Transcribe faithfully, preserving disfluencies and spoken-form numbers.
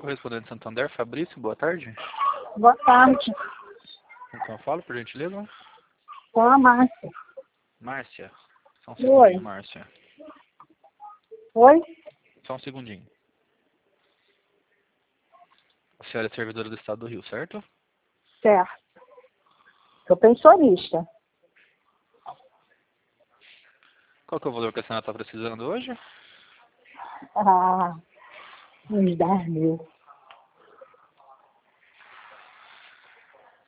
correspondente Santander, Fabrício, boa tarde. Boa tarde. Com quem eu falo, por gentileza? Com a Márcia. Márcia. Só um Oi. segundinho, Márcia. Oi? Só um segundinho. A senhora é servidora do Estado do Rio, certo? Certo. Sou pensionista. Qual que é o valor que a senhora está precisando hoje? Ah, uns dez mil.